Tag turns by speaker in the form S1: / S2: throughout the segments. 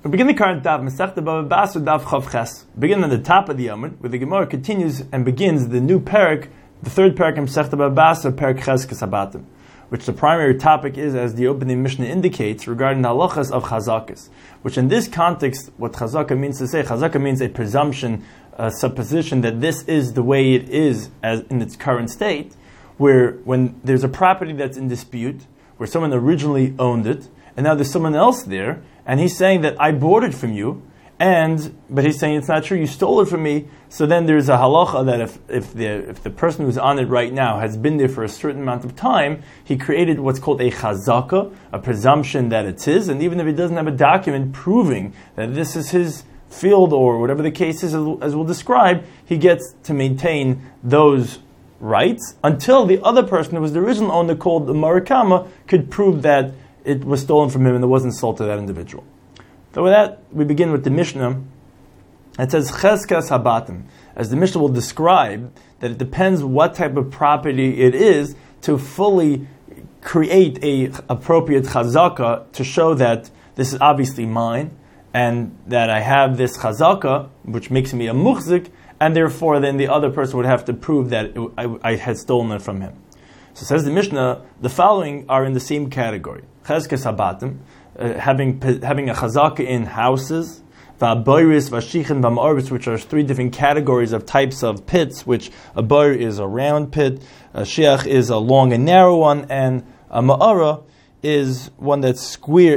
S1: We begin the current daf, Masechta Bava Basra daf Chav Ches. Begin at the top of the Yomud, where the Gemara continues and begins the new parak, the third parak in Masechta Bava Basra, parak Ches Kesabatim, which the primary topic is, as the opening Mishnah indicates, regarding the halachas of chazakas. Which in this context, what chazaka means to say, chazaka means a presumption, a supposition that this is the way it is as in its current state, where when there's a property that's in dispute, where someone originally owned it, and now there's someone else there, and he's saying that I bought it from you, but he's saying it's not true, you stole it from me. So then there's a halacha that if the person who's on it right now has been there for a certain amount of time, he created what's called a chazaka, a presumption that it's his, and even if he doesn't have a document proving that this is his field or whatever the case is, as we'll describe, he gets to maintain those rights until the other person who was the original owner, called the Marikama, could prove that it was stolen from him and it wasn't sold to that individual. So with that, we begin with the Mishnah. It says, Cheskas Habatim. As the Mishnah will describe, that it depends what type of property it is to fully create a appropriate chazaka to show that this is obviously mine and that I have this chazaka, which makes me a muhzik, and therefore then the other person would have to prove that I had stolen it from him. So says the Mishnah, the following are in the same category. Cheskas Habatim, having a chazaka in houses, va'boiris, va'shichin, va'ma'oris, which are three different categories of types of pits, which a boir is a round pit, a shiach is a long and narrow one, and a ma'ara is one that's square,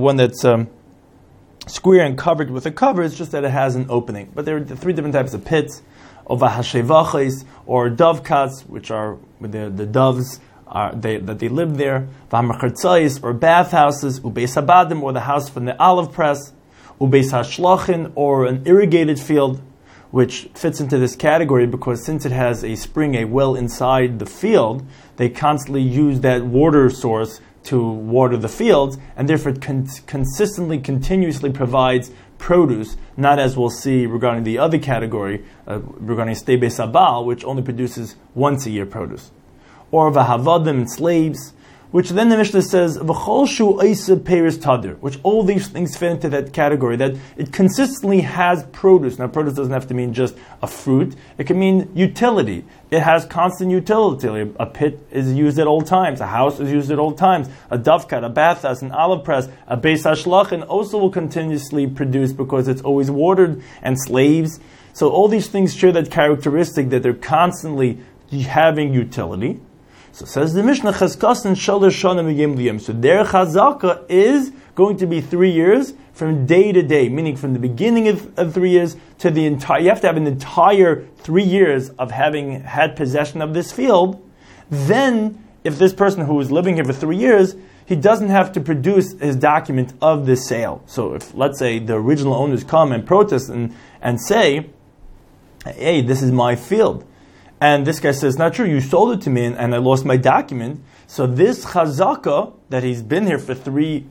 S1: square and covered with a cover. It's just that it has an opening. But there are three different types of pits, or v'hashevachis, or dovecots, which are the doves that they live there, v'hamachartzais, or bathhouses, ubeis habadim, or the house from the olive press, ubeis hashlachin, or an irrigated field, which fits into this category because since it has a spring, a well inside the field, they constantly use that water source to water the fields, and therefore it consistently, continuously provides produce, not as we'll see regarding the other category, regarding stei beis habal, which only produces once a year produce. Or v'havadim, and slaves, which then the Mishnah says, v'chol shu oiseh peris tadir, which all these things fit into that category, that it consistently has produce. Now produce doesn't have to mean just a fruit, it can mean utility. It has constant utility. A pit is used at all times, a house is used at all times, a dovecot, a bathhouse, an olive press, a beis hashlachin also will continuously produce because it's always watered, and slaves. So all these things share that characteristic that they're constantly having utility. So says the Mishnah, Chazkasan Shalosh Shana Miyem Liyem. So their chazaka is going to be 3 years from day to day, meaning from the beginning of 3 years to the entire. You have to have an entire 3 years of having had possession of this field. Then, if this person who is living here for 3 years, he doesn't have to produce his document of the sale. So if, let's say, the original owners come and protest and say, hey, this is my field. And this guy says, not true, you sold it to me and I lost my document. So this chazaka, that he's been here for 3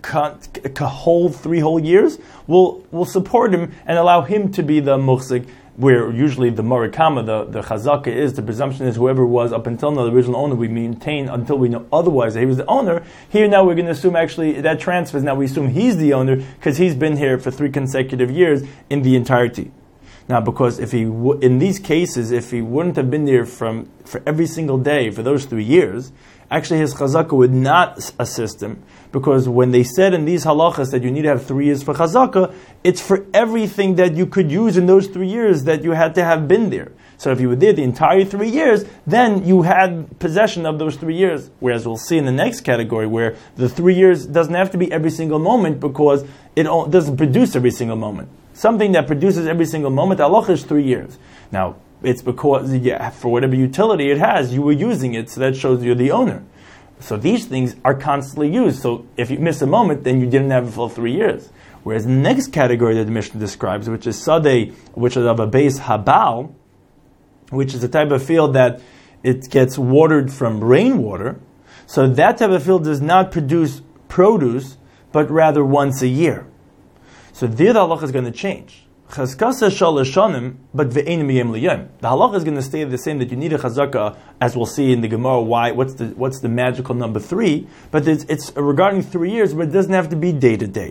S1: whole years, will support him and allow him to be the muhzik, where usually the marikama, the chazaka is, the presumption is whoever was up until now the original owner, we maintain until we know otherwise that he was the owner. Here now we're going to assume actually that transfers, now we assume he's the owner because he's been here for 3 consecutive years in the entirety. Now, because if he in these cases, if he wouldn't have been there for every single day for those 3 years, actually his chazaka would not assist him. Because when they said in these halachas that you need to have 3 years for chazaka, it's for everything that you could use in those 3 years that you had to have been there. So if you were there the entire 3 years, then you had possession of those 3 years. Whereas we'll see in the next category where the 3 years doesn't have to be every single moment because it doesn't produce every single moment. Something that produces every single moment, Allah is 3 years. Now, it's because for whatever utility it has, you were using it, so that shows you're the owner. So these things are constantly used. So if you miss a moment, then you didn't have it for 3 years. Whereas the next category that the Mishnah describes, which is sadeh, which is of a beis habal, which is a type of field that it gets watered from rainwater, so that type of field does not produce produce, but rather once a year. So there the halacha is going to change. Chazkasa shalosh shanim, but ve'ein miyem liyem. The halacha is going to stay the same, that you need a chazaka, as we'll see in the Gemara. Why? What's the magical number 3? But it's regarding 3 years, but it doesn't have to be day to day.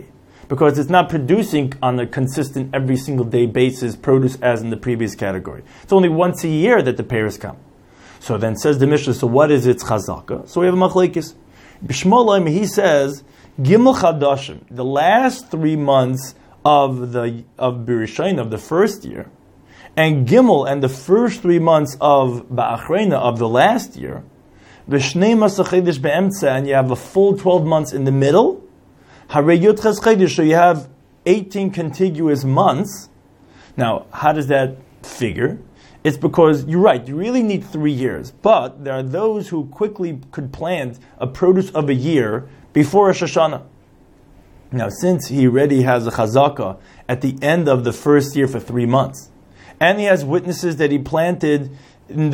S1: because it's not producing on a consistent every single day basis produce as in the previous category. It's only once a year that the pairs come. So then says the Mishnah, so what is its chazaka? So we have a machlekes. B'shmolim, he says, Gimel Chadashim, the last 3 months of Birishayna, of the first year, and Gimel, and the first 3 months of Ba'achrena, of the last year, V'shnei Masach Chedesh Be'emtza, and you have a full 12 months in the middle, Harei Yud Ches Chedesh, so you have 18 contiguous months. Now, how does that figure? It's because, you're right, you really need 3 years, but there are those who quickly could plant a produce of a year before Rosh Hashanah. Now, since he already has a chazaka at the end of the first year for 3 months, and he has witnesses that he planted in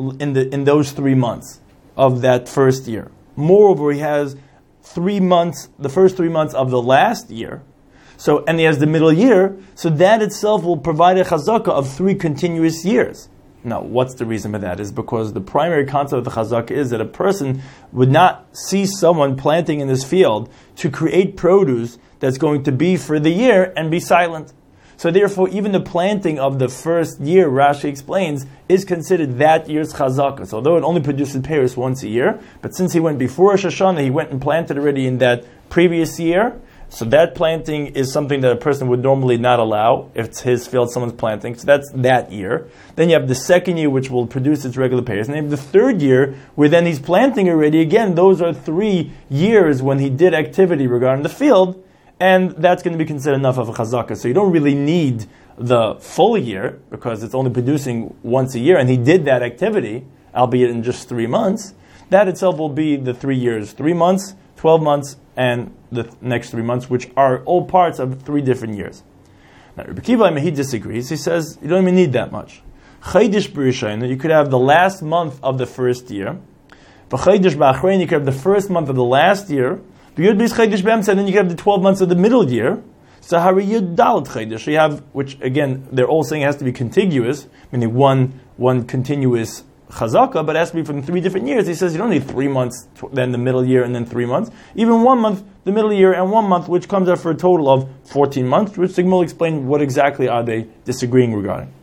S1: those 3 months of that first year. Moreover, he has 3 months, the first 3 months of the last year. So, and he has the middle year, so that itself will provide a chazaka of 3 continuous years. Now, what's the reason for that? Is because the primary concept of the chazaka is that a person would not see someone planting in this field to create produce that's going to be for the year and be silent. So therefore, even the planting of the first year, Rashi explains, is considered that year's chazaka. So although it only produces peiros once a year, but since he went before Rosh Hashanah, he went and planted already in that previous year. So that planting is something that a person would normally not allow if it's his field, someone's planting. So that's that year. Then you have the second year, which will produce its regular peiros. And then you have the third year, where then he's planting already. Again, those are 3 years when he did activity regarding the field. And that's going to be considered enough of a chazaka. So you don't really need the full year, because it's only producing once a year, and he did that activity, albeit in just 3 months. That itself will be the 3 years. 3 months, 12 months, and the next 3 months, which are all parts of 3 different years. Now, Rabbi Kiva, he disagrees. He says, you don't even need that much. Chaydish b'rishayna, you could have the last month of the first year. V'chaydish b'achrein, you could have the first month of the last year. And then you have the 12 months of the middle year. So Harei Yud Dalet Chaydish, you have, which again, they're all saying it has to be contiguous, meaning one continuous chazaka, but it has to be from 3 different years. He says you don't need 3 months, then the middle year, and then 3 months. Even 1 month, the middle year, and 1 month, which comes out for a total of 14 months, which Sigma will explain what exactly are they disagreeing regarding.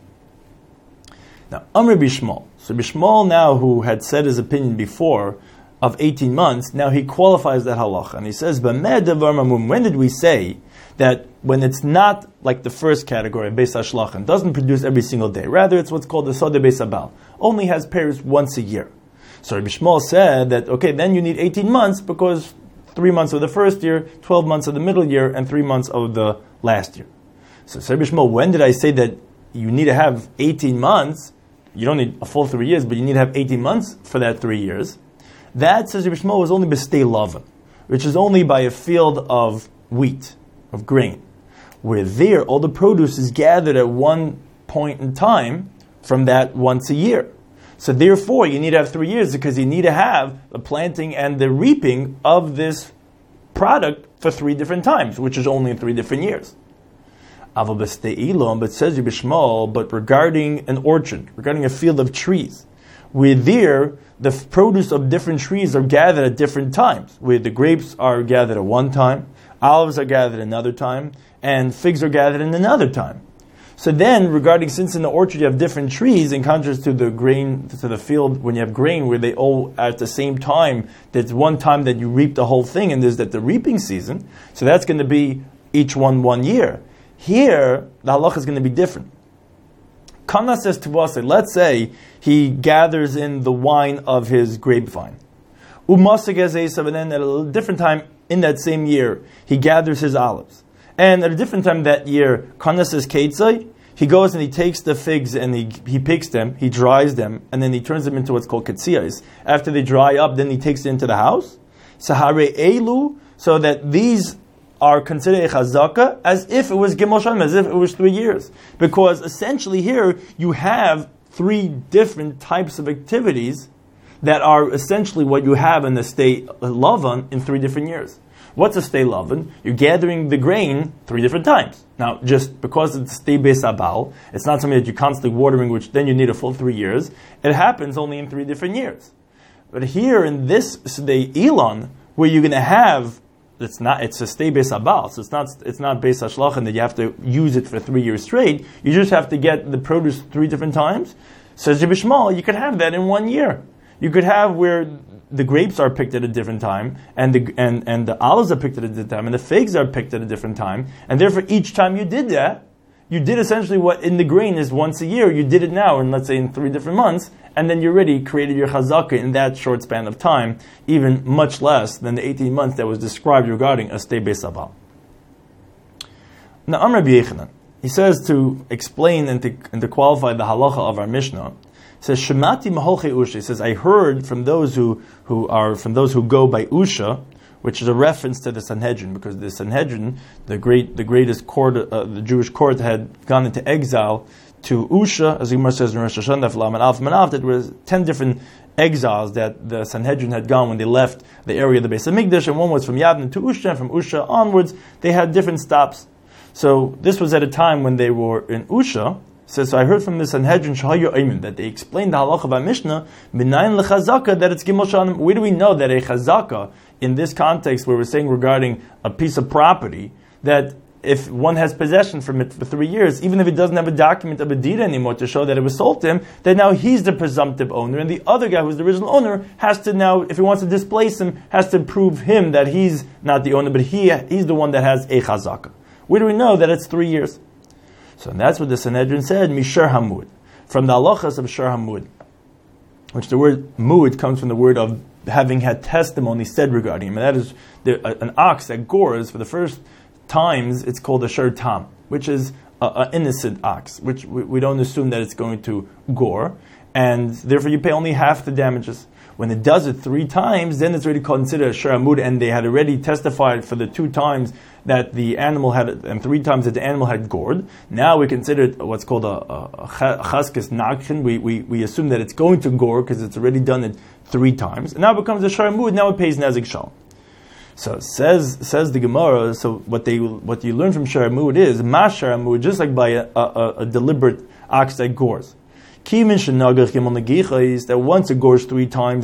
S1: Now, Amr Bishmal. So Bishmal now, who had said his opinion before, of 18 months, now he qualifies that halacha. And he says, when did we say that when it's not like the first category, Beis HaShlachan, doesn't produce every single day, rather it's what's called the Sodeh Beis Habal, only has pairs once a year. So Rabbi Shmuel said that, okay, then you need 18 months because 3 months of the first year, 12 months of the middle year, and 3 months of the last year. So Rabbi Shmuel, when did I say that you need to have 18 months? You don't need a full 3 years, but you need to have 18 months for that 3 years. That, says Rabbi Shmuel, was only b'stei lavan, which is only by a field of wheat, of grain, where there all the produce is gathered at one point in time from that once a year. So therefore, you need to have 3 years because you need to have the planting and the reaping of this product for 3 different times, which is only in 3 different years. Aval b'stei ilon, but says Rabbi Shmuel, but regarding an orchard, regarding a field of trees, where there the produce of different trees are gathered at different times, where the grapes are gathered at one time, olives are gathered another time, and figs are gathered in another time. So then, regarding, since in the orchard you have different trees, in contrast to the grain, to the field when you have grain, where they all at the same time, there's one time that you reap the whole thing, and there's that the reaping season, so that's going to be each 1 year. Here, the halacha is going to be different. Kana says to us, let's say he gathers in the wine of his grapevine. Umasig as Esav, and then at a different time in that same year, he gathers his olives. And at a different time that year, Kana says Keitzai, he goes and he takes the figs and he picks them, he dries them, and then he turns them into what's called Ketziyas. After they dry up, then he takes it into the house. Sahare Elu, so that these are considered a chazaka as if it was Gimel Shanim, as if it was 3 years. Because essentially here you have 3 different types of activities that are essentially what you have in the stei lavan in 3 different years. What's a stei lavan? You're gathering the grain 3 different times. Now, just because it's stei beis habal, it's not something that you're constantly watering, which then you need a full 3 years. It happens only in 3 different years. But here in this stei elon, where you're going to have it's a stay beis abal, so it's not beis hashlochen that you have to use it for 3 years straight. You just have to get the produce 3 different times. Says Rabbi Shmuel, you could have that in 1 year. You could have where the grapes are picked at a different time, and the olives are picked at a different time, and the figs are picked at a different time, and therefore each time you did that, you did essentially what in the grain is once a year. You did it now, and let's say in 3 different months, and then you already created your chazakah in that short span of time, even much less than the 18 months that was described regarding a stay beis abal. Now, Amr Rabbi Yechanan, he says to explain and to qualify the halacha of our Mishnah. He says, "Shemati maholchei usha." He says, "I heard from those who go by usha," which is a reference to the Sanhedrin, because the Sanhedrin, the greatest court, the Jewish court, had gone into exile to Usha, as the Gemara says in Rosh Hashanah, Laman Alf Manav, that there was 10 different exiles that the Sanhedrin had gone when they left the area of the Beis Hamikdash, and one was from Yavne to Usha, and from Usha onwards, they had different stops. So this was at a time when they were in Usha. So I heard from the Sanhedrin that they explained the halacha of our Mishnah, Minayin lechazaka, that it's Gimel Shanim. Where do we know that a chazaka, in this context where we're saying regarding a piece of property, that if one has possession from it for 3 years, even if it doesn't have a document of a deed anymore to show that it was sold to him, then now he's the presumptive owner, and the other guy who's the original owner has to now, if he wants to displace him, has to prove him that he's not the owner, but he's the one that has a chazaka. Where do we know that it's 3 years? So that's what the Sanhedrin said, Mishar Hamud, from the halachas of Shar Hamud, which the word mud comes from the word of having had testimony said regarding him. And that is an ox that gores for the first times, it's called a shur tam, which is an innocent ox, which we don't assume that it's going to gore, and therefore you pay only half the damages. When it does it 3 times, then it's already considered a shur hamud, and they had already testified for the 2 times that the animal had, and 3 times that the animal had gored. Now we consider it what's called a chaskes nakhin. We assume that it's going to gore because it's already done it 3 times. And now it becomes a shur hamud. Now it pays nezik shalom. So says the Gemara. So what you learn from shur hamud is mas shur hamud, just like by a deliberate ox that gores. That once it gores 3 times,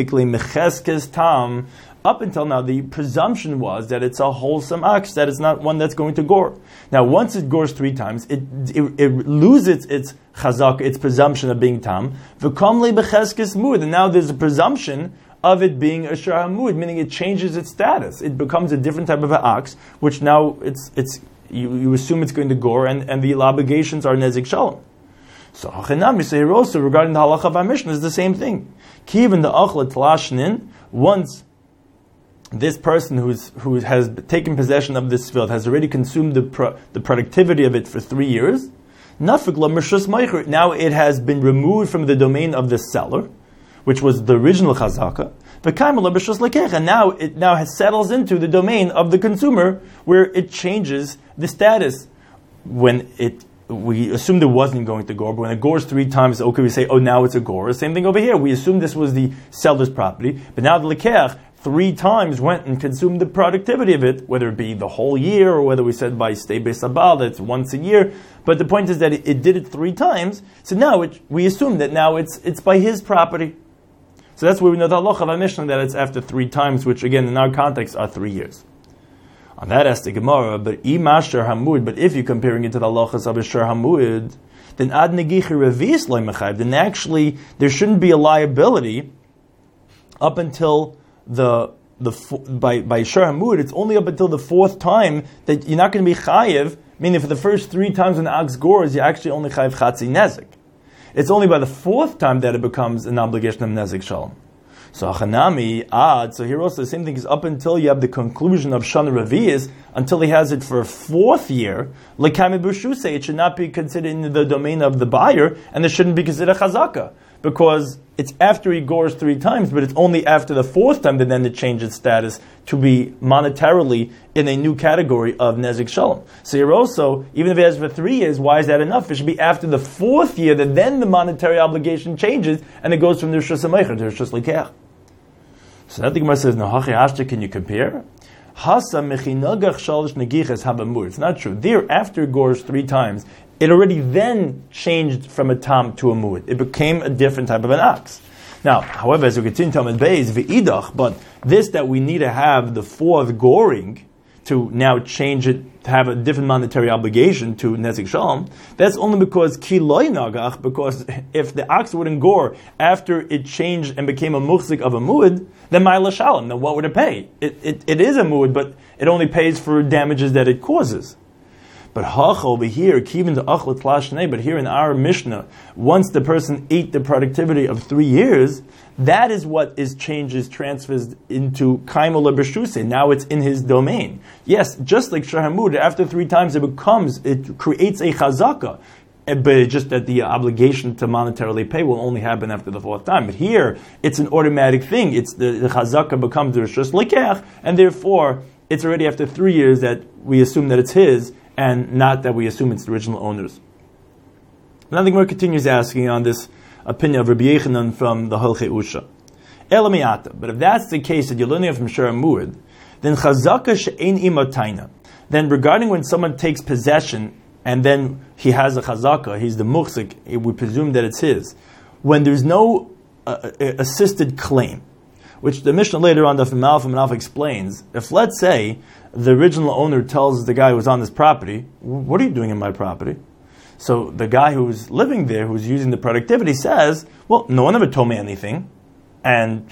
S1: up until now, the presumption was that it's a wholesome ox, that it's not one that's going to gore. Now, once it gores 3 times, it loses its chazak, its presumption of being tam. And now there's a presumption of it being a shur hamud, meaning it changes its status. It becomes a different type of an ox, which now you assume it's going to gore, and the obligations are nezik shalom. So Hachanami say here also regarding the halacha of our Mishnah is the same thing. Even the achla tlashnin, once this person who has taken possession of this field has already consumed the productivity of it for 3 years, now it has been removed from the domain of the seller, which was the original chazaka, and now it settles into the domain of the consumer, where it changes the status. We assumed it wasn't going to gore, but when it gores 3 times, okay, we say, oh, now it's a gore. Same thing over here. We assumed this was the seller's property, but now the lekeach 3 times went and consumed the productivity of it, whether it be the whole year or whether we said by stay beis abal, that's once a year. But the point is that it did it 3 times, so now we assume that now it's by his property. So that's where we know the halacha of our Mishnah, that it's after 3 times, which again in our context are 3 years. On that asks the Gemara, but if you're comparing it to the halachas of a shur hamud, then ad negichi revis loy mechayev. Then actually there shouldn't be a liability up until by shur hamud. It's only up until the 4th time that you're not going to be chayev. Meaning, for the first 3 times when the ox gores, you actually only chayev chatzi nezik. It's only by the 4th time that it becomes an obligation of nezik shalom. So Achanami, so here also the same thing is up until you have the conclusion of Shana Revi'is, until he has it for a 4th year, Lekami B'Shusei, it should not be considered in the domain of the buyer, and it shouldn't be considered chazaka, because it's after he gores 3 times, but it's only after the 4th time that then it changes status to be monetarily in a new category of Nezik Shalom. So here also, even if he has it for 3 years, why is that enough? It should be after the 4th year that then the monetary obligation changes, and it goes from the Rishus HaMeicher to Rishus Lekeach. So that the Gemara says, no, hachi ashta, can you compare? Hasa mechinagach shalish negiches habamur. It's not true. There, after gores 3 times, it already then changed from a tam to a mu'id. It became a different type of an ox. Now, however, as we continue Talmud Beis, v'idach, but this that we need to have the fourth goring to now change it, to have a different monetary obligation to Nezek Shalom, that's only because ki loy nagach, because if the ox wouldn't gore after it changed and became a muhzik of a muad, then ma'ila shalom, then what would it pay? It is a muad, but it only pays for damages that it causes. But hach over here, kivin to achlet lashnei, but here in our Mishnah, once the person ate the productivity of 3 years, that is what is changes, transfers into kaimol b'shuse. Now it's in his domain. Yes, just like shahamud, after 3 times it creates a chazaka, but just that the obligation to monetarily pay will only happen after the 4th time. But here, it's an automatic thing. It's the chazaka becomes the rishus lekech, and therefore it's already after 3 years that we assume that it's his, and not that we assume it's the original owners. Now the Gemara continues asking on this opinion of Rabbi Yechanan from the Halchei Usha. Elamiata. But if that's the case, that you're learning it from Shara Muad, then chazaka she'ein imataina. Then regarding when someone takes possession and then he has a chazaka, he's the muhsik, we presume that it's his. When there's no assisted claim, which the Mishnah later on, the Malf explains, if let's say the original owner tells the guy who's on this property, what are you doing in my property? So the guy who's living there, who's using the productivity, says, well, no one ever told me anything, and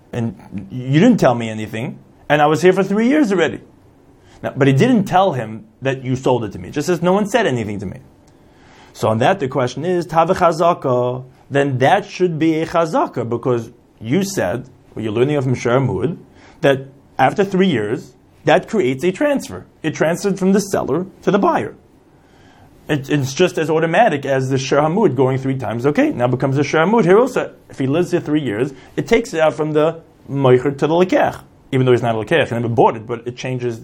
S1: you didn't tell me anything, and I was here for 3 years already. Now, but he didn't tell him that you sold it to me. It just says no one said anything to me. So on that, the question is, Tava chazaka, then that should be a chazaka, because you said, well, you're learning from Shara Muad, that after 3 years, that creates a transfer. It transferred from the seller to the buyer. It's just as automatic as the Shara Muad going 3 times. Okay, now becomes a Shara Muad. Here also, if he lives here 3 years, it takes it out from the moicher to the lekech. Even though he's not a lekech, he never bought it, but it changes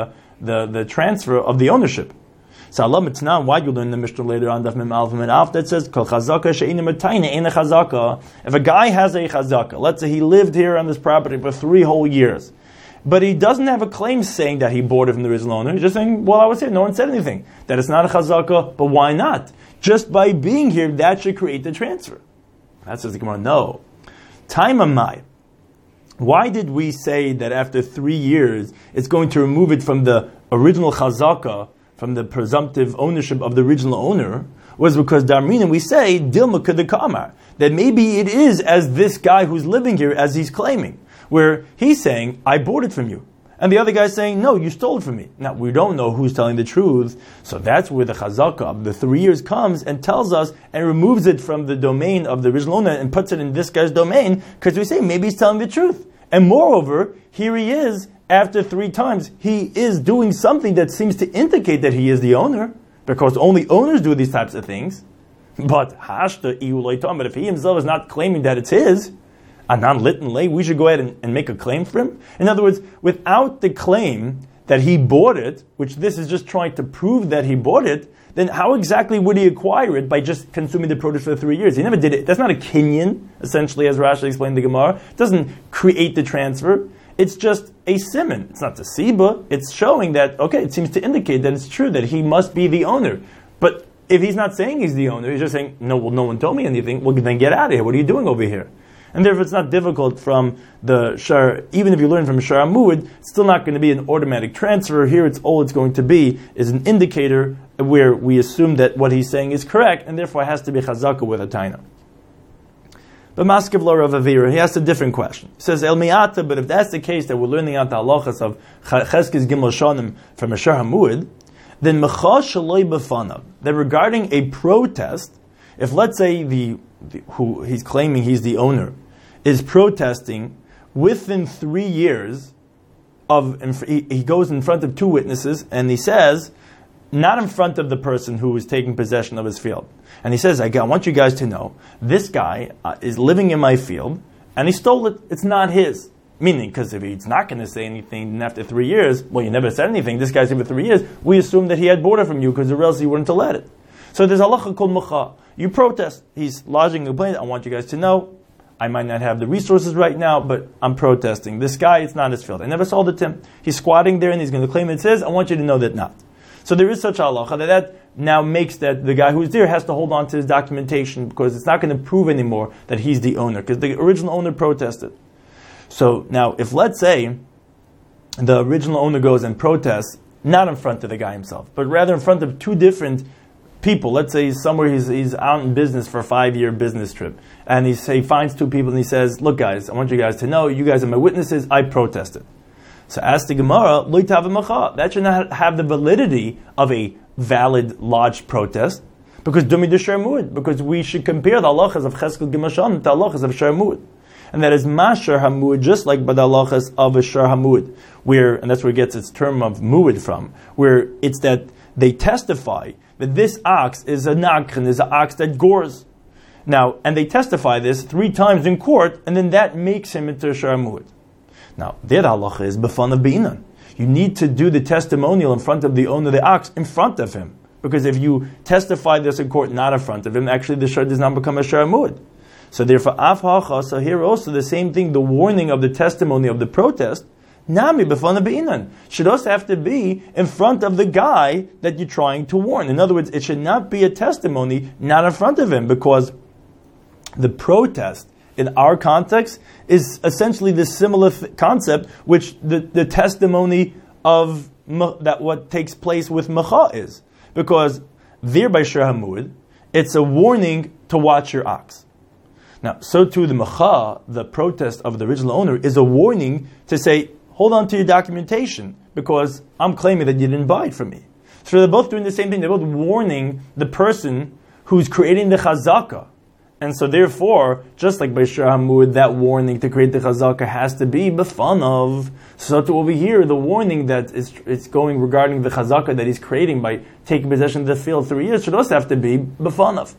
S1: the transfer of the ownership. So Allah Mitznan, why you learn the Mishnah later on, Daf Mem Alf Mem Alf, that says, Kol chazaka she'ina matayna eina chazaka. If a guy has a chazaka, let's say he lived here on this property for 3 whole years, but he doesn't have a claim saying that he bought it from the original owner. He's just saying, well, I was here, no one said anything. That it's not a chazaka, but why not? Just by being here, that should create the transfer. That says the Gemara, no. Time amai. Why did we say that after 3 years, it's going to remove it from the original chazaka, from the presumptive ownership of the original owner? Was because Darmina, we say, Dilma Kadakama, that maybe it is as this guy who's living here, as he's claiming, where he's saying, I bought it from you. And the other guy's saying, no, you stole it from me. Now, we don't know who's telling the truth, so that's where the chazaka of the 3 years comes and tells us and removes it from the domain of the original owner and puts it in this guy's domain, because we say, maybe he's telling the truth. And moreover, here he is, after 3 times, he is doing something that seems to indicate that he is the owner, because only owners do these types of things. But but if he himself is not claiming that it's his, anan lit and lay, we should go ahead and make a claim for him. In other words, without the claim that he bought it, which this is just trying to prove that he bought it, then how exactly would he acquire it by just consuming the produce for 3 years? He never did it. That's not a kinyan, essentially, as Rashi explained the Gemara. It doesn't create the transfer. It's just a siman. It's not the siba. It's showing that, okay, it seems to indicate that it's true that he must be the owner. But if he's not saying he's the owner, he's just saying, no, well, no one told me anything. Well, then get out of here. What are you doing over here? And therefore, it's not difficult from the Shar, even if you learn from Shara Muad, it's still not going to be an automatic transfer. Here, all it's going to be is an indicator where we assume that what he's saying is correct, and therefore it has to be chazaka with a taina. But Maskiv Lo Rav Avira, he asked a different question. He says, El Mi'ata, but if that's the case, that we're learning out the halachas of Cheskes Gimel Shonim from Shara Muad, then Mecha Shaloi B'fanav, that regarding a protest, if let's say who he's claiming he's the owner, is protesting within 3 years he goes in front of 2 witnesses and he says, not in front of the person who is taking possession of his field. And he says, I want you guys to know, this guy is living in my field and he stole it. It's not his. Meaning, because if he's not going to say anything, then after 3 years, well, you never said anything, this guy's here for 3 years, we assume that he had bought it from you because or else he wouldn't have let it. So there's halacha called mucha. You protest. He's lodging a complaint. I want you guys to know, I might not have the resources right now, but I'm protesting. This guy, it's not his field. I never sold it to him. He's squatting there and he's going to claim it's his. I want you to know that not. So there is such a halacha that now makes that the guy who's there has to hold on to his documentation because it's not going to prove anymore that he's the owner because the original owner protested. So now if let's say the original owner goes and protests not in front of the guy himself, but rather in front of two different people. Let's say he's somewhere, he's out in business for a 5-year business trip. And he finds two people and he says, look guys, I want you guys to know, you guys are my witnesses, I protested. So ask the Gemara, lo yitav macha. That should not have the validity of a valid lodged protest. Because dumi de sharmud. Because we should compare the halachas of Cheskel Gimashon with the halachas of sharmud. And that is masher hamud, just like by the halachas of a shar hamud. Where, and that's where it gets its term of muad from, where it's that they testify that this ox is a nakran, is an ox that gores. Now, and they testify this 3 times in court, and then that makes him into a sharmud. Now, their halacha is b'fan of be'inan. You need to do the testimonial in front of the owner of the ox, in front of him. Because if you testify this in court not in front of him, actually the shar does not become a sharmud. So therefore, af hacha, so here also the same thing, the warning of the testimony of the protest, nami b'fana be'inan, should also have to be in front of the guy that you're trying to warn. In other words, it should not be a testimony not in front of him, because the protest in our context is essentially the similar concept which the testimony of that what takes place with macha is. Because there by Shir Hamud, it's a warning to watch your ox. Now, so too the macha, the protest of the original owner, is a warning to say, hold on to your documentation, because I'm claiming that you didn't buy it from me. So they're both doing the same thing. They're both warning the person who's creating the chazaka. And so therefore, just like by Shir Hamud, that warning to create the chazaka has to be b'fan of. So to over here, the warning that it's going regarding the chazaka that he's creating by taking possession of the field 3 years should also have to be b'fan of.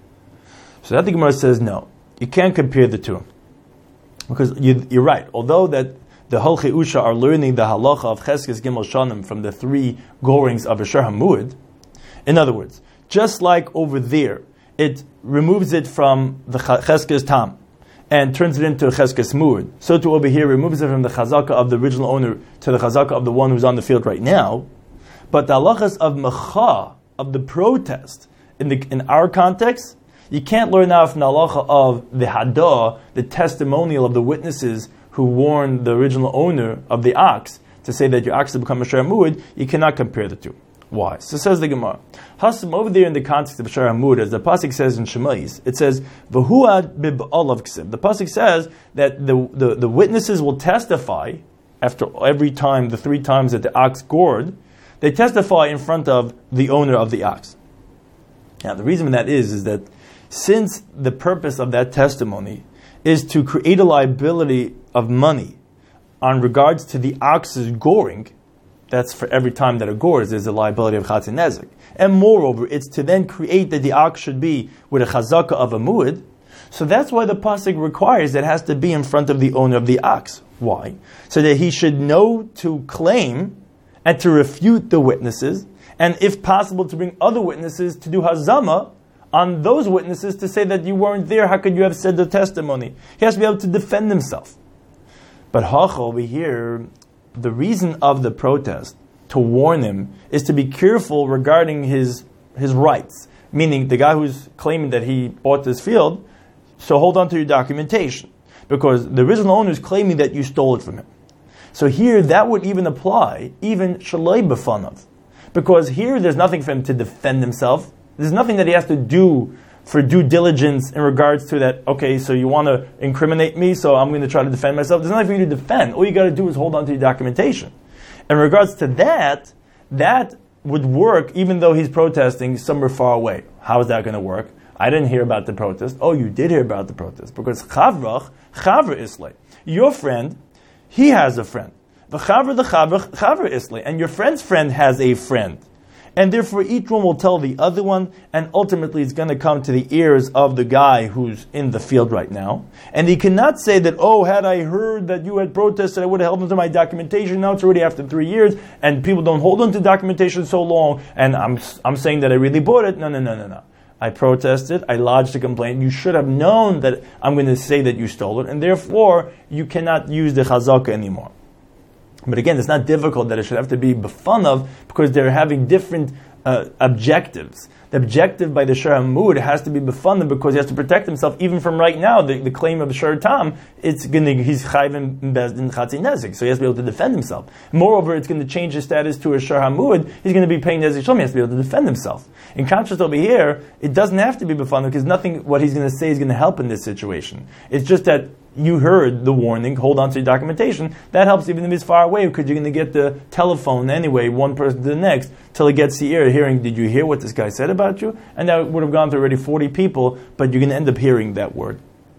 S1: So that the Gemara says, no, you can't compare the two. Because you're right. Although that the Holchei Usha are learning the halacha of Cheskes Gimel Shanim from the 3 gorings of a Shir Hamud, in other words, just like over there, it removes it from the Cheskes Tam and turns it into a Cheskes Mud. So to over here, removes it from the Chazaka of the original owner to the Chazaka of the one who's on the field right now. But the halachas of Mecha, of the protest, in our context, you can't learn now from the halacha of the Hadah, the testimonial of the witnesses who warned the original owner of the ox to say that your ox has become a Shir Hamud. You cannot compare the two. Why? So says the Gemara. Hasam over there in the context of Shir Hamud, as the pasuk says in Shemais, it says v'huad b'olav ksiv. The pasuk says that the witnesses will testify after every time, the 3 times that the ox gored, they testify in front of the owner of the ox. Now the reason that is that since the purpose of that testimony is to create a liability of money on regards to the ox's goring, that's for every time that it gores, there's a liability of chatzin nezek. And moreover, it's to then create that the ox should be with a chazaka of a muad. So that's why the pasuk requires that it has to be in front of the owner of the ox. Why? So that he should know to claim and to refute the witnesses, and if possible to bring other witnesses to do hazama on those witnesses to say that you weren't there, how could you have said the testimony? He has to be able to defend himself. But Hacha over here, the reason of the protest, to warn him, is to be careful regarding his rights. Meaning, the guy who's claiming that he bought this field, so hold on to your documentation. Because the original owner is claiming that you stole it from him. So here, that would even apply, even shalai b'fanav. Because here, there's nothing for him to defend himself. There's nothing that he has to do for due diligence in regards to that, okay, so you want to incriminate me, so I'm going to try to defend myself. There's nothing for you to defend. All you got to do is hold on to your documentation. In regards to that, that would work even though he's protesting somewhere far away. How is that going to work? I didn't hear about the protest. Oh, you did hear about the protest. Because chavra islay. Your friend, he has a friend. The chavra islay. And your friend's friend has a friend. And therefore each one will tell the other one, and ultimately it's going to come to the ears of the guy who's in the field right now. And he cannot say that, oh, had I heard that you had protested, I would have held onto my documentation. Now it's already after 3 years, and people don't hold on to documentation so long, and I'm saying that I really bought it. No. I protested, I lodged a complaint. You should have known that I'm going to say that you stole it, and therefore you cannot use the chazaka anymore. But again, it's not difficult that it should have to be b'fanav because they're having different objectives. The objective by the Shar Hamud has to be b'fanav because he has to protect himself even from right now. The claim of Shar Tam, he's chayv in bezdin chatzi nezik, so he has to be able to defend himself. Moreover, it's going to change his status to a Shar Hamud. He's going to be paying nezik shlom. He has to be able to defend himself. In contrast, over here, it doesn't have to be b'fanav because nothing what he's going to say is going to help in this situation. It's just that you heard the warning, hold on to your documentation. That helps even if it's far away because you're going to get the telephone anyway, one person to the next, till it gets the ear hearing, did you hear what this guy said about you? And that would have gone to already 40 people, but you're going to end up hearing that word.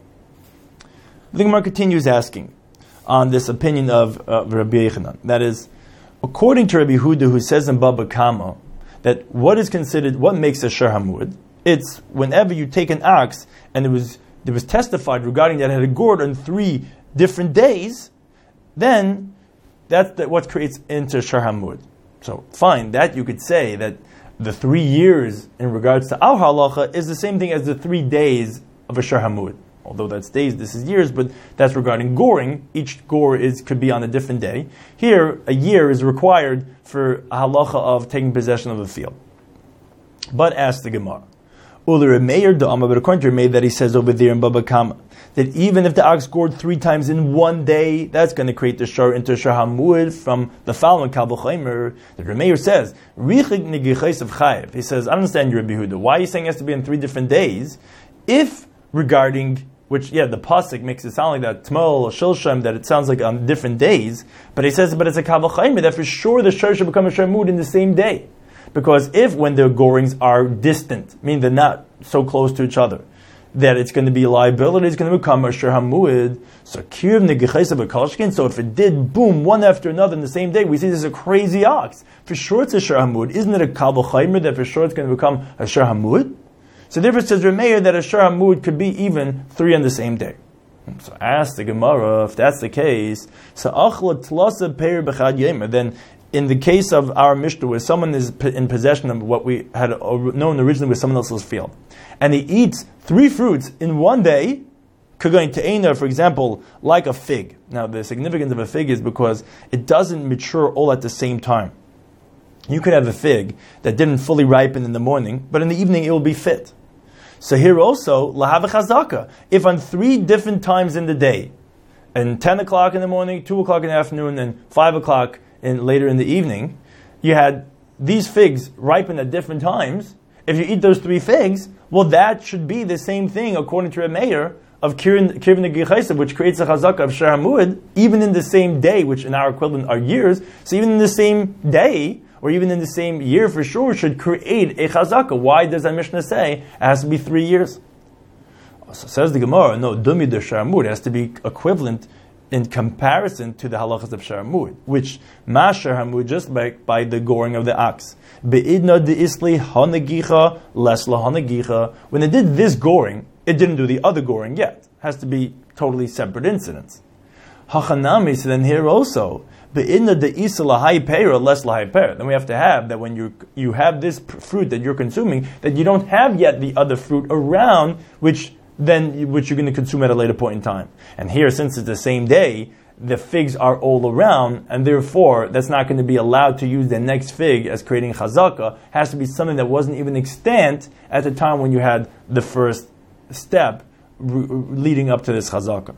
S1: The Gemara continues asking on this opinion of Rabbi Yechanan. That is, according to Rabbi Huda, who says in Baba Kama, that what makes a Shar Hamud? It's whenever you take an ox and there was testified regarding that it had a gourd on 3 different days, then that's what creates into Shar Hamud. So fine, that you could say that the 3 years in regards to our halacha is the same thing as the 3 days of a Shar Hamud. Although that's days, this is years, but that's regarding goring. Each gore could be on a different day. Here, a year is required for a halacha of taking possession of a field. But ask the Gemara. But according to Meir that he says over there in Baba Kama, that even if the ox gored 3 times in one day, that's going to create the shar into Shar Hamud from the following Kal V'chomer. The Meir says, he says, I understand you, Rabbi Huda. Why are you saying it has to be in 3 different days? If regarding, which, the pasuk makes it sound like that, Tmol or Shilshem, that it sounds like on different days, but he says, but it's a Kal V'chomer, that for sure the shar should become a Shar Hamud in the same day. Because when the gorings are distant, meaning they're not so close to each other, that it's going to be a liability, it's going to become a Shar Hamud. So if it did boom one after another in the same day, we see this is a crazy ox. For sure it's a Shar Hamud. Isn't it a Kal V'chomer that for sure it's going to become a Shar Hamud? So therefore it says Rameir that a Shar Hamud could be even 3 on the same day. So ask the Gemara, if that's the case, then in the case of our Mishnah, where someone is in possession of what we had known originally was someone else's field, and he eats 3 fruits in one day, for example, like a fig. Now, the significance of a fig is because it doesn't mature all at the same time. You could have a fig that didn't fully ripen in the morning, but in the evening it will be fit. So here also, lahav chazaka. If on 3 different times in the day, and 10 o'clock in the morning, 2 o'clock in the afternoon, and 5 o'clock later in the evening, you had these figs ripen at different times. If you eat those 3 figs, well, that should be the same thing according to a Meir of Kirvin Negichaisav, which creates a chazaka of Shar Hamud, even in the same day, which in our equivalent are years. So even in the same day, or even in the same year for sure, should create a chazaka. Why does that Mishnah say it has to be 3 years? So says the Gemara, no, Dumi de Shar Hamud has to be equivalent in comparison to the halachas of Shar Hamud, which ma Shar Hamud, just by the goring of the ox. Be'idna de'isli hanagicha les la hanagicha. When it did this goring, it didn't do the other goring yet. It has to be totally separate incidents. Hachanami, so then here also, be'idna de'isli lahai pera les lahai pera. Then we have to have that when you have this fruit that you're consuming, that you don't have yet the other fruit around, which you're going to consume at a later point in time. And here, since it's the same day, the figs are all around, and therefore that's not going to be allowed to use the next fig as creating chazaka. It has to be something that wasn't even extant at the time when you had the first step leading up to this chazaka.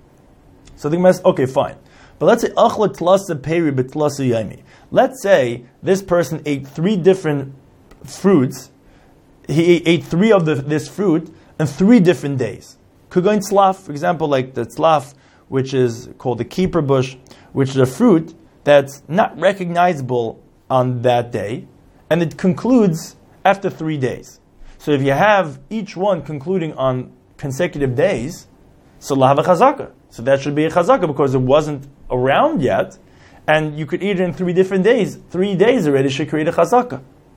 S1: So the Gemara says, okay, fine. But let's say achla tlasa peri betlasa yami. Let's say this person ate 3 different fruits. He ate 3 of this fruit in 3 different days. Could go in tzlaf, for example, like the tzlaf, which is called the keeper bush, which is a fruit that's not recognizable on that day, and it concludes after 3 days. So if you have each one concluding on consecutive days, so lahav a chazaka. So that should be a chazaka because it wasn't around yet, and you could eat it in 3 different days. 3 days already should create a chazaka.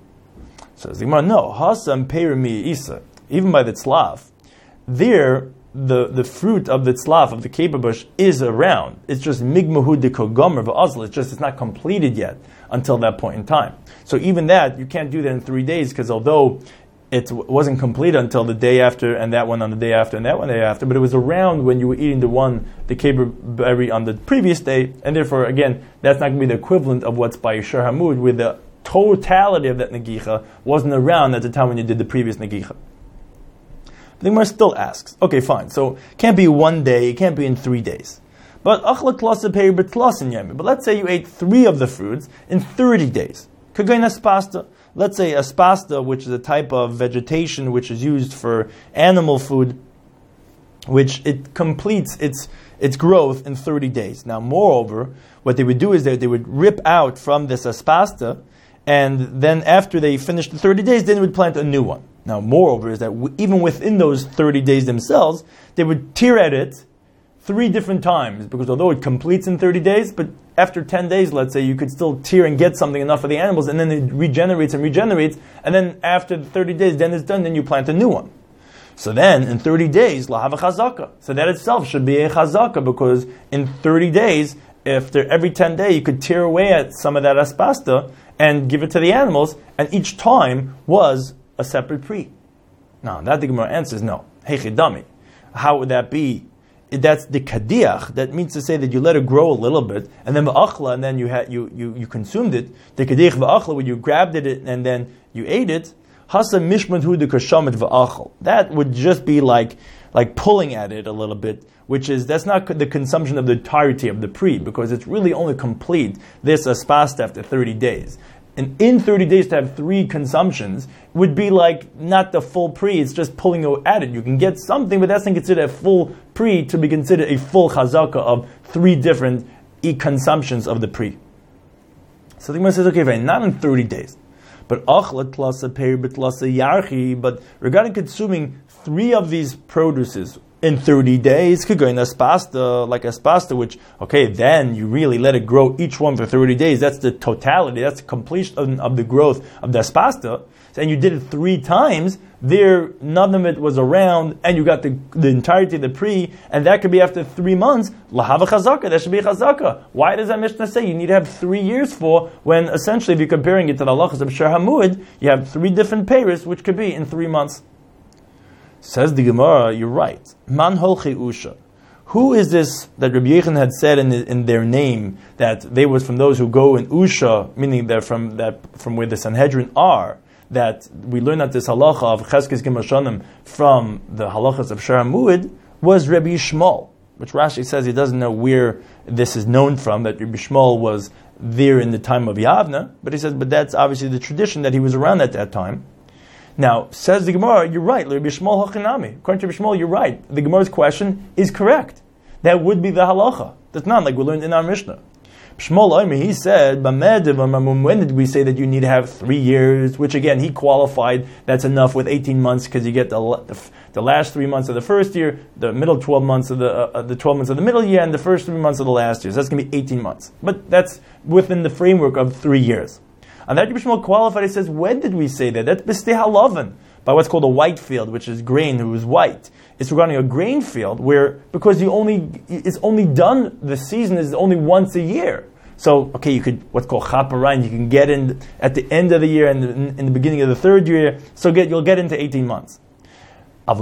S1: So the Gemara, no, hasam peirimi isa. Even by the tzlaf, there the fruit of the tzlaf, of the keeper bush, is around. It's just migmahu de kogomer v'azl. It's not completed yet until that point in time. So even that, you can't do that in 3 days, because although it wasn't complete until the day after, and that one on the day after, and that one the day after, but it was around when you were eating the keber berry on the previous day, and therefore, again, that's not going to be the equivalent of what's by Shur Hamud, where the totality of that negicha wasn't around at the time when you did the previous negicha. The Gemara still asks, okay, fine, so it can't be one day, it can't be in 3 days. But let's say you ate 3 of the fruits in 30 days. Let's say aspasta, which is a type of vegetation which is used for animal food, which it completes its growth in 30 days. Now, moreover, what they would do is that they would rip out from this aspasta, and then after they finish the 30 days, then they would plant a new one. Now, moreover, is that even within those 30 days themselves, they would tear at it 3 different times, because although it completes in 30 days, but after 10 days, let's say, you could still tear and get something enough for the animals, and then it regenerates, and then after the 30 days, then it's done, then you plant a new one. So then, in 30 days, la have a chazaka. So that itself should be a chazaka, because in 30 days, after every 10 days, you could tear away at some of that aspasta and give it to the animals, and each time was a separate pre. Now, that the Gemara answers no. Hey chidami. How would that be? That's the kadiach. That means to say that you let it grow a little bit, and then v'achla, and then you consumed it. The kadiach v'achla, when you grabbed it and then you ate it. Hasa mishman hu de kashamet v'achal. That would just be like pulling at it a little bit, that's not the consumption of the entirety of the pre, because it's really only complete this aspasta after 30 days. And in 30 days to have 3 consumptions would be like not the full pre, it's just pulling at it. You can get something, but that's not considered a full pre to be considered a full chazaka of 3 different consumptions of the pre. So the Gemara says, okay, fine, not in 30 days. But but regarding consuming 3 of these produces in 30 days, like aspasta, which, okay, then you really let it grow each one for 30 days. That's the totality, that's the completion of the growth of the aspasta. And you did it 3 times, there, none of it was around, and you got the entirety of the pre, and that could be after 3 months, lahava chazaka, that should be a chazaka. Why does that Mishnah say you need to have 3 years for, when essentially if you're comparing it to the halachas of Shur Hamud, you have 3 different peiros, which could be in 3 months. Says the Gemara, you're right. Man holchi usha. Who is this that Rabbi Yechon had said in their name that they was from those who go in usha, meaning they're from where the Sanhedrin are, that we learn that this halacha of Cheskes Gimel Shanim from the halachas of Shur Hamud was Rabbi Yishmael, which Rashi says he doesn't know where this is known from, that Rabbi Yishmael was there in the time of Yavna, but he says, but that's obviously the tradition that he was around at that time. Now, says the Gemara, you're right, Rabbi Yishmael hachinami. According to Rabbi Yishmael, you're right. The Gemara's question is correct. That would be the halacha. That's not like we learned in our Mishnah. Shmuel, he said, when did we say that you need to have 3 years? Which again, he qualified, that's enough with 18 months, because you get the last 3 months of the first year, the middle 12 months of the 12 months of the middle year, and the first 3 months of the last year. So that's going to be 18 months. But that's within the framework of 3 years. And that Rabbi Shmuel qualified, he says, when did we say that? That's b'stei halavan, by what's called a white field, which is grain, who is white. It's regarding a grain field where, because it's only done, the season is only once a year. So, okay, you could, what's called chaparine, you can get in at the end of the year and in the beginning of the 3rd year, so you'll get into 18 months. But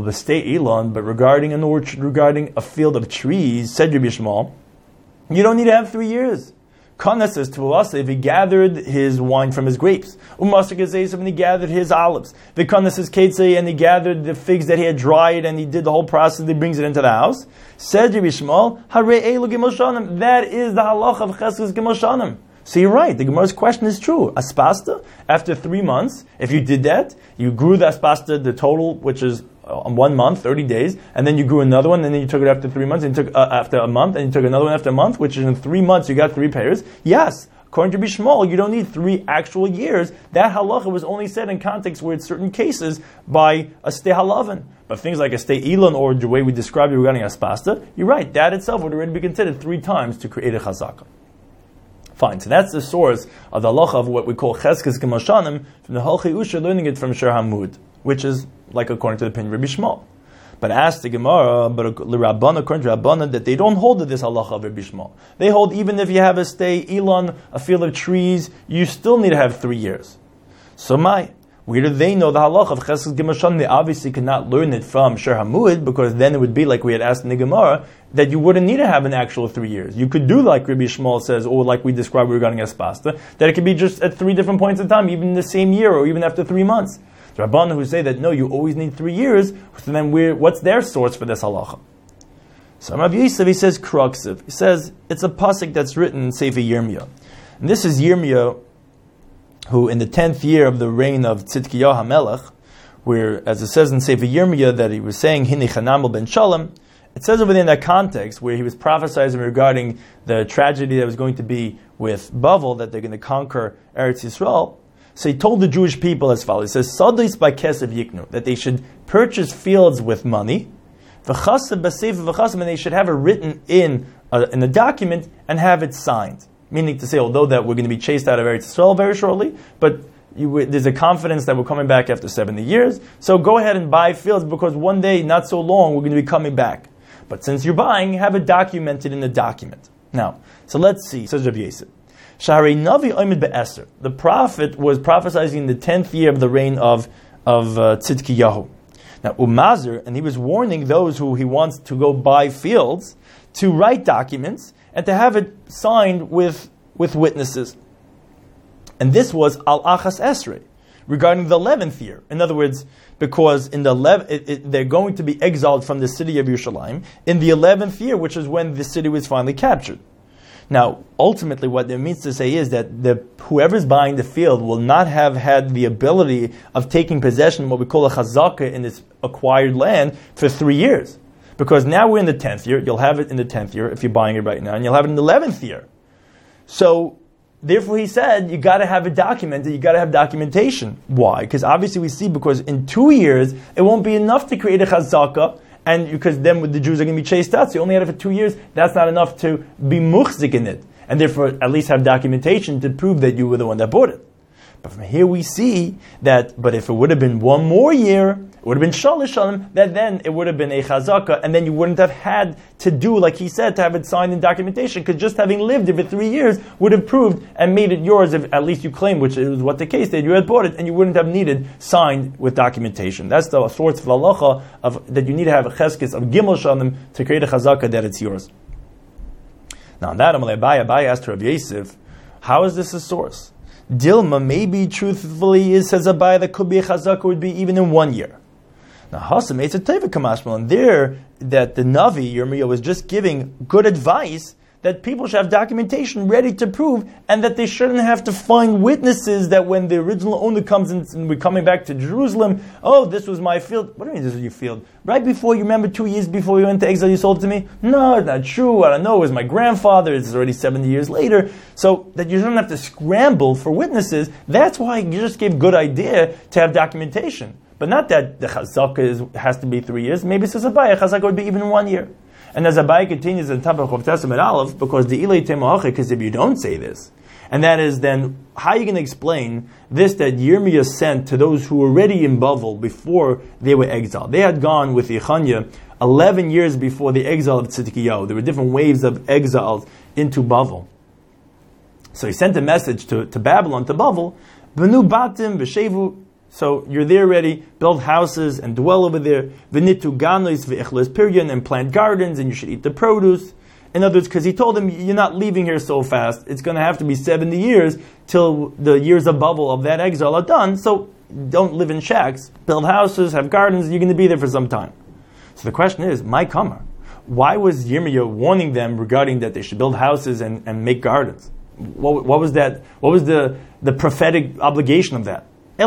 S1: regarding an orchard, regarding a field of trees, said Rabbi Shmuel, you don't need to have 3 years. Kana says to us, if he gathered his wine from his grapes, and he gathered his olives, Vikana says Ketzei, and he gathered the figs that he had dried, and he did the whole process, he brings it into the house. Said Rabbi Shmuel, Hare Elu Gimel Shanim, that is the halach of Cheskes Gimel Shanim. So you're right, the Gemara's question is true. Aspasta, after 3 months, if you did that, you grew the aspasta, the total, which is 1 month, 30 days, and then you grew another one, and then you took it after 3 months, and you took after a month, and you took another one after a month, which is in 3 months you got 3 pairs. Yes, according to Rabbi Shmuel, you don't need 3 actual years. That halacha was only said in context where in certain cases by a stei halavan. But things like a stei ilan, or the way we described it regarding aspasta, you're right, that itself would already be considered 3 times to create a chazaka. Fine, so that's the source of the halacha of what we call Cheskes Gimel Shanim from the Holchi Usha, learning it from Shur Hamud, which is like according to the opinion of Rabbi Shmuel. But ask the Gemara, but L'Rabbana, according to Rabbana, that they don't hold to this halacha of Rabbi Shmuel. They hold even if you have a stei ilan, a field of trees, you still need to have 3 years. So Where do they know the halacha of Cheskes Gimel Shanim? They obviously cannot learn it from Shir Hamud, because then it would be like we had asked in the Gemara, that you wouldn't need to have an actual 3 years. You could do like Rabbi Shmuel says, or like we described regarding Espasta, that it could be just at 3 different points in time, even in the same year, or even after 3 months. The Rabbanan who say that no, you always need 3 years, so then what's their source for this halacha? So Rav Yosef, he says Kruksiv. He says it's a pasuk that's written in Sefer Yirmiyah. And this is Yirmiyah, who in the 10th year of the reign of Tzidkiyahu HaMelech, where, as it says in Sefer Yirmiyah, that he was saying, Hini Chanamel ben Shalom, it says over there in that context, where he was prophesying regarding the tragedy that was going to be with Bavel, that they're going to conquer Eretz Yisrael. So he told the Jewish people as follows. He says, Sadis by Kesef Yiknu, that they should purchase fields with money, V'chasav b'sefer v'chasav, and they should have it written in a document and have it signed. Meaning to say, although that we're going to be chased out of Eretz Yisrael very shortly, but there's a confidence that we're coming back after 70 years. So go ahead and buy fields, because one day, not so long, we're going to be coming back. But since you're buying, have it documented in a document. Now, so let's see, says Rav Yosef. Shaharei Navi Omed be'eser. The prophet was prophesying in the 10th year of the reign of Tzidkiyahu. Now, Umazir, and he was warning those who he wants to go buy fields to write documents and to have it signed with witnesses. And this was Al-Achas Esrei, regarding the 11th year. In other words, because in the they're going to be exiled from the city of Yerushalayim in the 11th year, which is when the city was finally captured. Now, ultimately, what it means to say is that whoever's buying the field will not have had the ability of taking possession of what we call a chazaka in this acquired land for 3 years. Because now we're in the 10th year, you'll have it in the 10th year if you're buying it right now, and you'll have it in the 11th year. So, therefore he said, you got to have it documented, you got to have documentation. Why? Because obviously we see, because in 2 years, it won't be enough to create a chazaka, and because then the Jews are going to be chased out, so you only had it for 2 years, that's not enough to be muchzik in it. And therefore, at least have documentation to prove that you were the one that bought it. But from here we see that, but if it would have been 1 more year, it would have been shalish shalim, that then it would have been a chazaka, and then you wouldn't have had to do, like he said, to have it signed in documentation, because just having lived it for 3 years would have proved and made it yours, if at least you claim, which is what the case did, you had bought it, and you wouldn't have needed signed with documentation. That's the source of halacha, that you need to have a cheskes of gimel shalim to create a chazaka that it's yours. Now on that, Abaye asked Rav Yosef, how is this a source? Dilma, maybe truthfully, says Abaye, that could be a chazaka, would be even in 1 year. Now, Hasam, it's a teva kamashmal, and there, that the Navi, Yirmiyah, was just giving good advice that people should have documentation ready to prove, and that they shouldn't have to find witnesses that when the original owner comes in and we're coming back to Jerusalem, oh, this was my field. What do you mean this was your field? Right before, you remember 2 years before you went to exile, you sold it to me? No, it's not true. I don't know. It was my grandfather. It's already 70 years later. So that you shouldn't have to scramble for witnesses. That's why you just gave good idea to have documentation. But not that the chazaka has to be 3 years. Maybe it says Abaye, chazaka would be even 1 year. And as Abaye continues in top of Chav Testament Aleph, because the Ilay Temoache, because if you don't say this, and that is then, how are you going to explain this that Yirmiyah sent to those who were already in Bavel before they were exiled? They had gone with Yechanya 11 years before the exile of Tzidkiyahu. There were different waves of exiles into Bavel. So he sent a message to Babylon, to Bavel, B'nu batim v'shevu. So you're there already, build houses and dwell over there. V'nitu ganos v'echles piryan, and plant gardens, and you should eat the produce. In other words, because he told them, you're not leaving here so fast. It's going to have to be 70 years till the years of Bavel of that exile are done. So don't live in shacks. Build houses, have gardens. You're going to be there for some time. So the question is, my kamar, why was Yirmiyah warning them regarding that they should build houses and make gardens? What was that? What was the prophetic obligation of that? But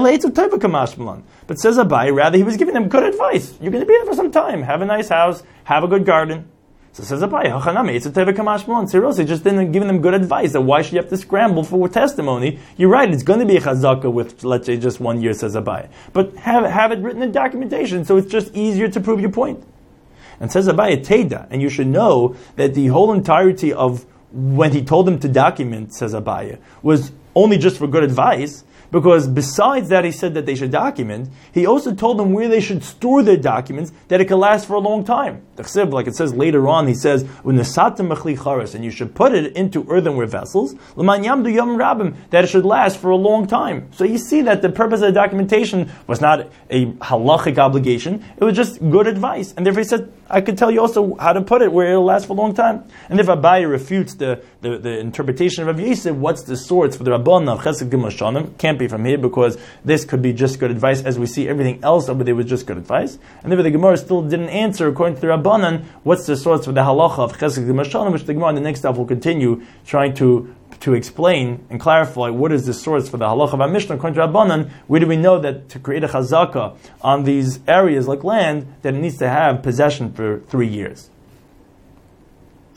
S1: says Abaye, rather he was giving them good advice. You're going to be there for some time. Have a nice house. Have a good garden. So says Abaye, seriously, just then giving them good advice. That why should you have to scramble for testimony? You're right, it's going to be a chazaka with, let's say, just 1 year, says Abaye. But have it written in documentation, so it's just easier to prove your point. And says Abaye, Teda, and you should know that the whole entirety of when he told them to document, says Abaye, was only just for good advice. Because besides that, he said that they should document. He also told them where they should store their documents, that it can last for a long time. Like it says later on, he says, and you should put it into earthenware vessels, that it should last for a long time. So you see that the purpose of the documentation was not a halachic obligation, it was just good advice. And therefore he said, I could tell you also how to put it where it'll last for a long time. And if Abaye refutes the interpretation of Rav Yosef, what's the source for the Rabbanan of Chesed Gimel Shanim? Can't be from here, because this could be just good advice, as we see everything else over there was just good advice. And therefore the Gemara still didn't answer, according to the Rabbanan, what's the source for the halacha of Chesed Gimel Shanim, which the Gemara in the next step will continue trying to explain and clarify what is the source for the halacha of our Mishnah. According to Rabbanan, where do we know that to create a chazaka on these areas like land, that it needs to have possession for 3 years?